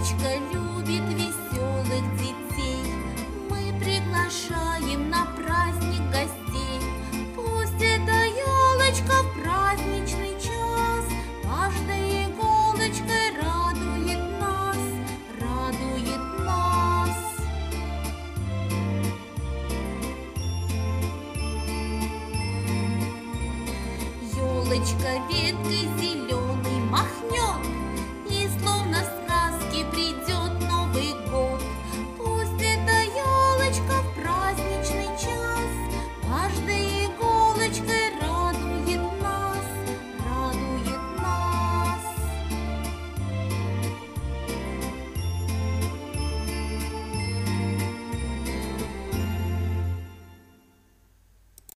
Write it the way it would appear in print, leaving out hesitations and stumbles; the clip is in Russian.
Елочка любит веселых детей. Мы приглашаем на праздник гостей. Пусть эта елочка в праздничный час каждой иголочкой радует нас, радует нас. Елочка веткой зеленой махнет, и словно в сказке придет.